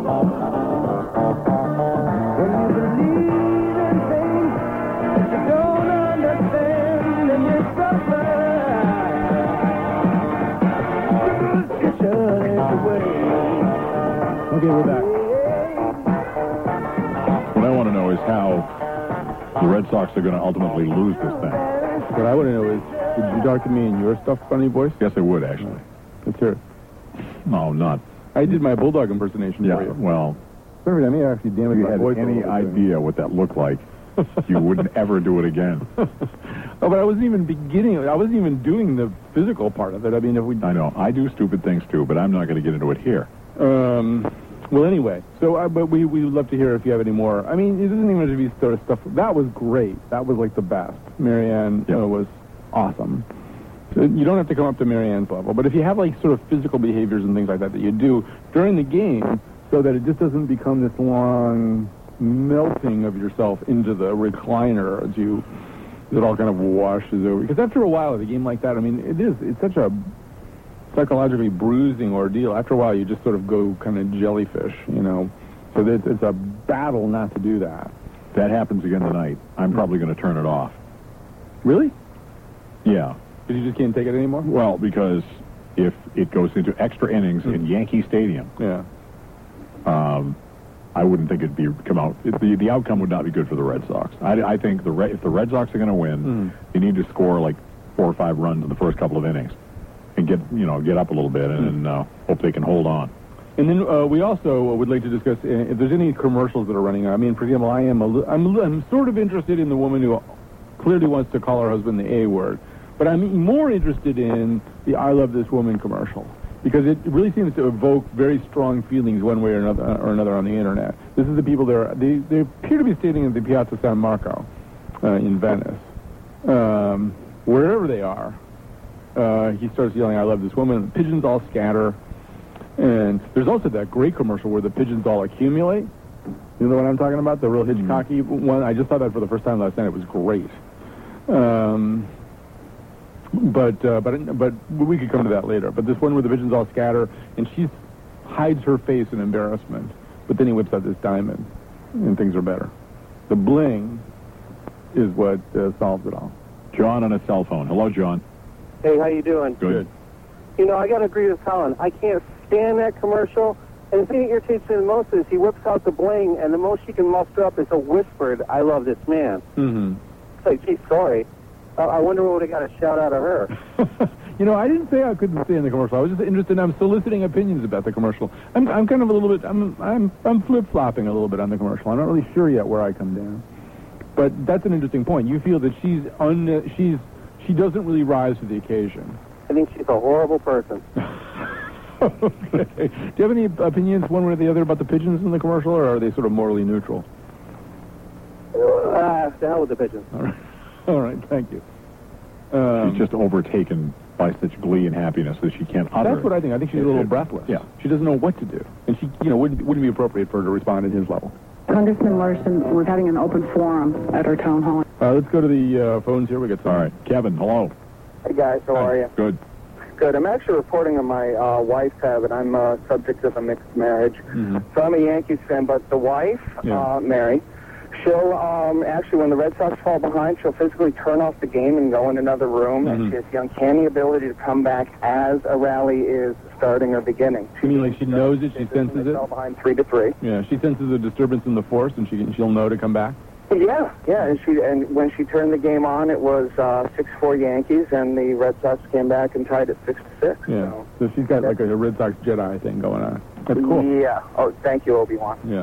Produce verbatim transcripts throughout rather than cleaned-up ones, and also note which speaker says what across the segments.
Speaker 1: When you believe in things that you don't understand and you suffer,
Speaker 2: Okay, we're back.
Speaker 3: What I want to know is how the Red Sox are going to ultimately lose this thing.
Speaker 2: What I want to know is, would you talk to me in your stuff, funny voice?
Speaker 3: Yes, I would, actually.
Speaker 2: Let's hear it.
Speaker 3: No, not.
Speaker 2: I did my bulldog impersonation
Speaker 3: Yeah,
Speaker 2: for you.
Speaker 3: well,
Speaker 2: Sorry, I may actually damage
Speaker 3: if you
Speaker 2: my
Speaker 3: had
Speaker 2: voice. a
Speaker 3: any
Speaker 2: little bit.
Speaker 3: idea what that looked like, you wouldn't ever do it again.
Speaker 2: Oh, but I wasn't even beginning. I wasn't even doing the physical part of it. I mean, if we.
Speaker 3: I know. I do stupid things, too, but I'm not going to get into it here.
Speaker 2: Um. Well, anyway, so uh, but we we would love to hear if you have any more. I mean, it doesn't even have to be sort of stuff. That was great. That was like the best. Marianne
Speaker 3: Yep.
Speaker 2: uh, was awesome. So you don't have to come up to Marianne's level, but if you have like sort of physical behaviors and things like that that you do during the game, so that it just doesn't become this long melting of yourself into the recliner as you, it all kind of washes over. Because after a while, of a game like that, I mean, it is. It's such a psychologically bruising ordeal. After a while, you just sort of go kind of jellyfish, you know. So it's, it's a battle not to do that.
Speaker 3: If that happens again tonight, I'm probably going to turn it off.
Speaker 2: Really?
Speaker 3: Yeah.
Speaker 2: Because you just can't take it anymore?
Speaker 3: Well, because if it goes into extra innings in Yankee Stadium,
Speaker 2: Yeah.
Speaker 3: um, I wouldn't think it'd be come out. It, the the outcome would not be good for the Red Sox. I, I think the Red, if the Red Sox are going to win,
Speaker 2: Mm.
Speaker 3: they need to score like four or five runs in the first couple of innings, and get you know get up a little bit, and, and uh, hope they can hold on.
Speaker 2: And then uh, we also would like to discuss uh, if there's any commercials that are running. I mean, for example, I am a li- I'm, li- I'm sort of interested in the woman who clearly wants to call her husband the A word, but I'm more interested in the I Love This Woman commercial, because it really seems to evoke very strong feelings one way or another, or another on the internet. This is the people that are, they, they appear to be standing at the Piazza San Marco uh, in Venice. Um, wherever they are, uh, he starts yelling, I love this woman. The pigeons all scatter. And there's also that great commercial where the pigeons all accumulate. You know what I'm talking about? The real Hitchcocky one. I just saw that for the first time last night. It was great. Um, but uh, but but we could come to that later. But this one where the pigeons all scatter and she hides her face in embarrassment, but then he whips out this diamond, and things are better. The bling is what uh, solves it all.
Speaker 3: John on a cell phone. Hello, John.
Speaker 4: Hey, how you doing?
Speaker 3: Good.
Speaker 4: You know, I got to agree with Colin. I can't stand that commercial. And the thing that irritates me the most is he whips out the bling, and the most she can muster up is a whispered, I love this man.
Speaker 2: Mm-hmm.
Speaker 4: It's like, gee, sorry. Uh, I wonder what would have got a shout out of her.
Speaker 2: You know, I didn't say I couldn't stay in the commercial. I was just interested. I'm soliciting opinions about the commercial. I'm, I'm kind of a little bit. I'm, I'm, I'm flip-flopping a little bit on the commercial. I'm not really sure yet where I come down. But that's an interesting point. You feel that she's un, she's, she doesn't really rise to the occasion.
Speaker 4: I think she's a horrible person.
Speaker 2: Okay. Do you have any opinions, one way or the other, about the pigeons in the commercial, or are they sort of morally neutral?
Speaker 4: Ah, the hell with the pigeons.
Speaker 2: All right. All right. Thank you. Um,
Speaker 3: She's just overtaken by such glee and happiness that she can't utter.
Speaker 2: That's what I think. I think she's a little breathless.
Speaker 3: Yeah.
Speaker 2: She doesn't know what to do, and she, you know, wouldn't wouldn't be appropriate for her to respond at his level.
Speaker 5: Congressman Larson was having an open forum at our town hall.
Speaker 2: Uh, let's go to the uh, phones here. We got some.
Speaker 3: All right. Kevin, hello.
Speaker 4: Hey, guys, how are you?
Speaker 3: Good.
Speaker 4: Good. I'm actually reporting on my uh, wife's habit. I'm uh, subject of a mixed marriage.
Speaker 2: Mm-hmm.
Speaker 4: So I'm a Yankees fan, but the wife,
Speaker 2: Yeah.
Speaker 4: uh, Mary, she'll um, actually, when the Red Sox fall behind, she'll physically turn off the game and go in another room,
Speaker 2: Mm-hmm.
Speaker 4: and she has the uncanny ability to come back as a rally is starting or beginning.
Speaker 2: You mean like she knows it, she senses
Speaker 4: They
Speaker 2: it?
Speaker 4: fell behind three to three.
Speaker 2: Yeah, she senses a disturbance in the force, and she can, she'll know to come back.
Speaker 4: Yeah, yeah, and she and when she turned the game on, it was uh, six four Yankees, and the Red Sox came back and tied it six to six.
Speaker 2: Yeah,
Speaker 4: So.
Speaker 2: so she's got like a Red Sox Jedi thing going on. That's cool.
Speaker 4: Yeah. Oh, thank you, Obi-Wan.
Speaker 2: Yeah.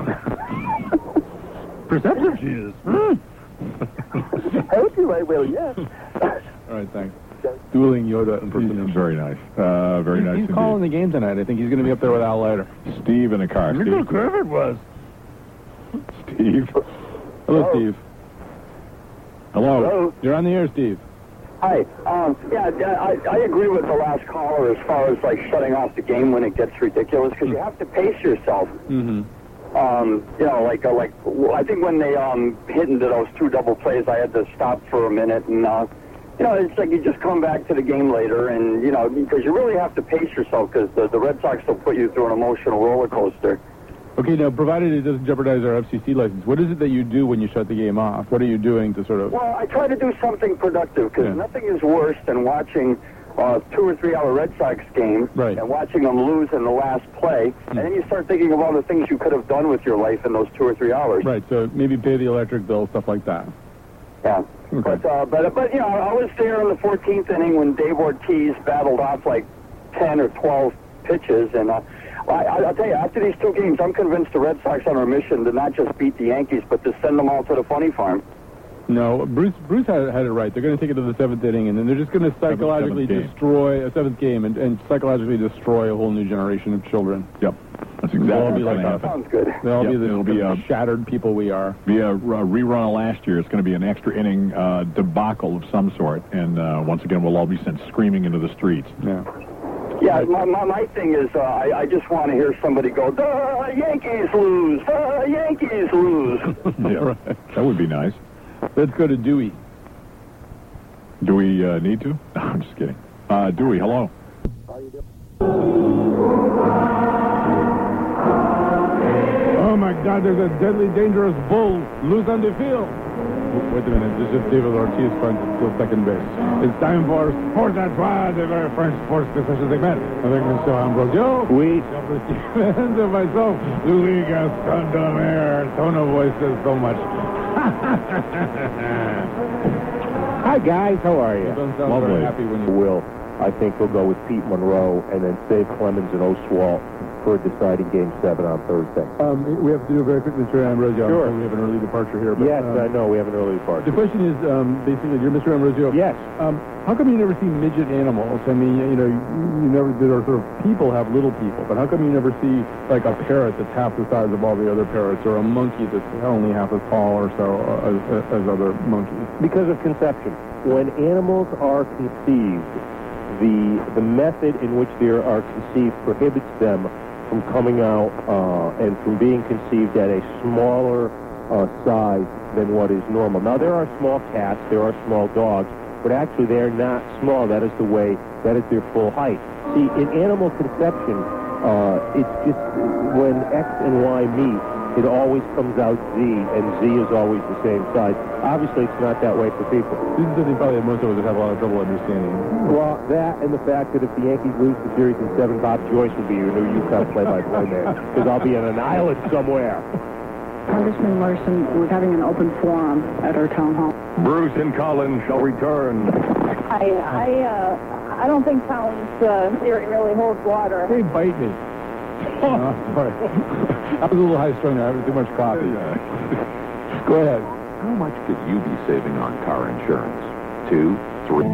Speaker 2: Perceptive she is.
Speaker 4: Thank you, I will, yes.
Speaker 2: All right, thanks. Dueling Yoda impersonation.
Speaker 3: Very nice. Uh, very nice.
Speaker 2: He's
Speaker 3: indeed.
Speaker 2: calling the game tonight. I think he's going to be up there with Al Leiter.
Speaker 3: Steve in a car.
Speaker 2: Look how
Speaker 3: Steve.
Speaker 2: curve it was.
Speaker 3: Steve.
Speaker 2: Hello,
Speaker 4: Hello.
Speaker 2: Steve.
Speaker 3: Hello.
Speaker 4: Hello.
Speaker 2: You're on the air, Steve.
Speaker 4: Hi. Um, yeah, I, I agree with the last caller as far as, like, shutting off the game when it gets ridiculous, because you have to pace yourself.
Speaker 2: Mm-hmm.
Speaker 4: Um, you know, like, uh, like I think when they um, hit into those two double plays, I had to stop for a minute, and, uh, you know, it's like you just come back to the game later, and, you know, because you really have to pace yourself, because the, the Red Sox will put you through an emotional roller coaster.
Speaker 2: Okay, now, provided it doesn't jeopardize our F C C license, what is it that you do when you shut the game off? What are you doing to sort of...
Speaker 4: Well, I try to do something productive, because
Speaker 2: Yeah.
Speaker 4: nothing is worse than watching a two or three hour Red Sox game
Speaker 2: Right.
Speaker 4: and watching them lose in the last play, and then you start thinking of all the things you could have done with your life in those two or three hours.
Speaker 2: Right, so maybe pay the electric bill, stuff like that.
Speaker 4: Yeah.
Speaker 2: Okay.
Speaker 4: But, uh, but, but, you know, I was there in the fourteenth inning when Dave Ortiz battled off like ten or twelve pitches, and uh, I, I'll tell you, after these two games, I'm convinced the Red Sox are on a mission to not just beat the Yankees, but to send them all to the funny farm.
Speaker 2: No, Bruce Bruce had, had it right. They're going to take it to the seventh inning, and then they're just going to psychologically
Speaker 3: seventh game.
Speaker 2: destroy a seventh game and, and psychologically destroy a whole new generation of children.
Speaker 3: Yep. That's
Speaker 2: They'll
Speaker 3: exactly
Speaker 2: all be
Speaker 3: what's
Speaker 2: like
Speaker 3: going to
Speaker 2: us.
Speaker 3: happen.
Speaker 4: Sounds good.
Speaker 2: They'll all
Speaker 3: Yep,
Speaker 2: be the
Speaker 3: it'll be, uh,
Speaker 2: shattered people we are.
Speaker 3: Be a, a rerun of last year. It's going to be an extra inning uh, debacle of some sort, and uh, once again, we'll all be sent screaming into the streets.
Speaker 2: Yeah.
Speaker 4: Yeah, my, my, my thing is, uh, I, I just want to hear somebody go, the Yankees lose, the Yankees lose.
Speaker 3: Yeah,
Speaker 2: Right.
Speaker 3: that would be nice.
Speaker 2: Let's go to Dewey.
Speaker 3: Do we uh, need to? No, I'm just kidding. Uh, Dewey, hello.
Speaker 2: Oh, my God, there's a deadly, dangerous bull loose on the field. Wait a minute, this is David Ortiz trying to steal second base. It's time for Sports at Trois, the very French sports discussion segment. I think Mister Ambrosio,
Speaker 6: Oui.
Speaker 2: Jeffrey Stevens, and myself, Louis Gaston Domer. Tone of voice says so much.
Speaker 6: Hi, guys. How are
Speaker 2: You
Speaker 6: you?
Speaker 2: don't sound
Speaker 3: Lovely.
Speaker 2: very happy when you...
Speaker 6: Will. I think we'll go with Pete Monroe and then save Clemens and Oswalt for a deciding Game seven on Thursday.
Speaker 2: Um, we have to do it very quickly, Mister Ambrosio.
Speaker 6: Sure.
Speaker 2: We have an early departure here. But,
Speaker 6: Yes,
Speaker 2: um,
Speaker 6: I know. We have an early
Speaker 2: The
Speaker 6: departure.
Speaker 2: question is, um, basically, you're Mister Ambrosio.
Speaker 6: Yes.
Speaker 2: Um, how come you never see midget animals? I mean, you know, you, you never, there are sort of people have little people, but how come you never see, like, a parrot that's half the size of all the other parrots, or a monkey that's only half as tall or so uh, as, as other monkeys?
Speaker 6: Because of conception. When animals are conceived, the the method in which they are conceived prohibits them from coming out uh, and from being conceived at a smaller uh, size than what is normal. Now, there are small cats, there are small dogs, but actually they're not small. That is the way, that is their full height. See, in animal conception, uh, it's just when X and Y meet, it always comes out Z, and Z is always the same size. Obviously, it's not that way for people.
Speaker 2: This is something probably that most of us would have a lot of trouble understanding.
Speaker 6: Well, that and the fact that if the Yankees lose the series in seven, Bob Joyce will be your new UConn play-by-play man, because I'll be on an island somewhere.
Speaker 5: Congressman Larson, we're having an open forum at our town hall.
Speaker 7: Bruce and Collins shall return.
Speaker 8: I I uh, I don't think Collins' uh, theory really holds water.
Speaker 2: Hey, bite me. Oh, sorry. I was a little high-strung there. I had too much coffee. Go ahead.
Speaker 7: How much could you be saving on car insurance? Two, three.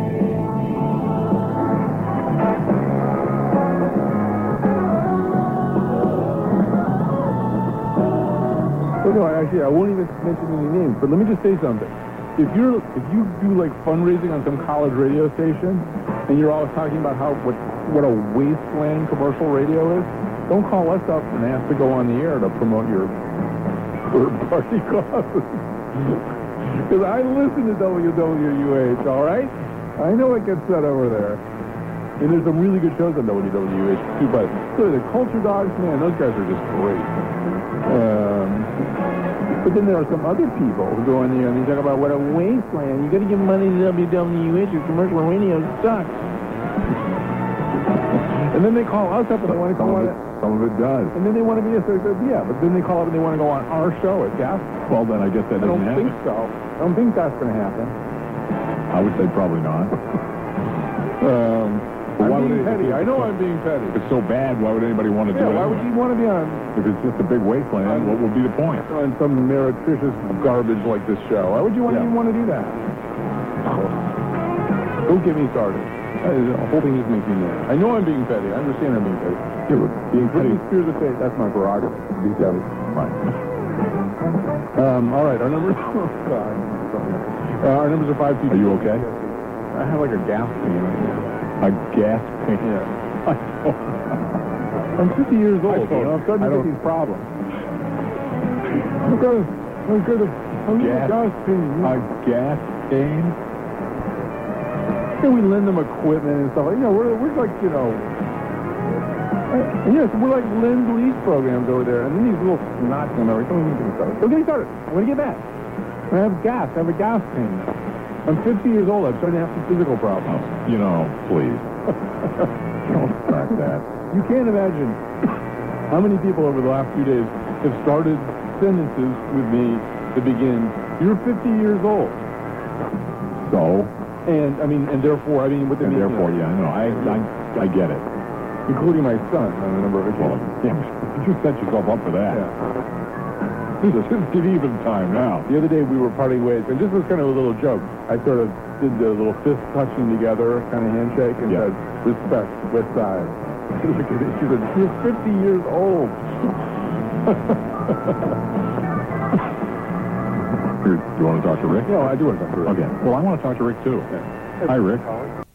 Speaker 2: Well, no, actually, I won't even mention any names, but let me just say something. If you're, if you do like fundraising on some college radio station, and you're always talking about how what what a wasteland commercial radio is, don't call us up and ask to go on the air to promote your third-party causes. Because I listen to W W U H, all right? I know it gets said over there. And there's some really good shows on W W H too, but so the Culture Dogs, man, those guys are just great. Um, but then there are some other people who go in there and they talk about what a wasteland. You got to give money to W W H. Your commercial radio sucks. And then they call us up and they want to go on it.
Speaker 3: Some of it does.
Speaker 2: And then they want to be a yeah, but then they call up and they want to go on our show at Gas.
Speaker 3: Well, then I guess that
Speaker 2: I
Speaker 3: doesn't
Speaker 2: don't
Speaker 3: happen.
Speaker 2: think so. I don't think that's going to happen.
Speaker 3: I would say probably not.
Speaker 2: Um,
Speaker 3: But
Speaker 2: I'm
Speaker 3: why would
Speaker 2: being
Speaker 3: it-
Speaker 2: petty. I know I'm being petty.
Speaker 3: If it's so bad, why would anybody want to
Speaker 2: Yeah,
Speaker 3: do it?
Speaker 2: why would you want to be on
Speaker 3: If it's just a big wasteland, what would be the point?
Speaker 2: on some meretricious garbage like this show? Why would you want to
Speaker 3: Yeah.
Speaker 2: even want to do that? Don't get me started. Uh, The whole thing just makes me mad. I know I'm being petty. I understand I'm being petty.
Speaker 3: Yeah, but being
Speaker 2: Britney
Speaker 3: petty.
Speaker 2: Spears of fate, that's my prerogative. Be petty.
Speaker 3: Right.
Speaker 2: Um, all right, our numbers. Oh, God. Uh, our numbers are five two.
Speaker 3: Are you okay?
Speaker 2: I have like a gas pain right now.
Speaker 3: A gas pain.
Speaker 2: Yeah. I'm fifty years old. You know, I'm starting
Speaker 3: I
Speaker 2: to get
Speaker 3: don't-
Speaker 2: these problems. I've got a, I've got a, I've got a
Speaker 3: Gas-
Speaker 2: gas pain.
Speaker 3: A gas pain?
Speaker 2: And we lend them equipment and stuff. You know, we're, we're like, you know, And yes, we're like Lend-Lease programs over there, and then these little snots in America. Don't even get me started. Don't get me started. I'm going to get back. I have gas. I have a gas pain now. I'm fifty years old. I'm starting to have some physical problems.
Speaker 3: Oh, you know, please. Don't start that.
Speaker 2: You can't imagine how many people over the last few days have started sentences with me that begin, "You're fifty years old."
Speaker 3: So?
Speaker 2: And, I mean, and therefore, I mean, what they
Speaker 3: And
Speaker 2: mean...
Speaker 3: therefore,
Speaker 2: you know,
Speaker 3: yeah, no, I, I, I get it.
Speaker 2: including my son on a number of
Speaker 3: Well,
Speaker 2: occasions.
Speaker 3: yeah, you set yourself up for that.
Speaker 2: Yeah.
Speaker 3: Just give even time now.
Speaker 2: The other day we were parting ways, and just as kind of a little joke, I sort of did the little fist touching together kind of handshake and
Speaker 3: Yeah.
Speaker 2: said, "Respect, West Side." She looked at it, she said, "You're fifty years old."
Speaker 3: Here, you want to talk to Rick?
Speaker 2: No, I do want to talk to Rick.
Speaker 3: Okay. Well, I want to talk to Rick, too.
Speaker 2: Yeah.
Speaker 3: Hi, Rick.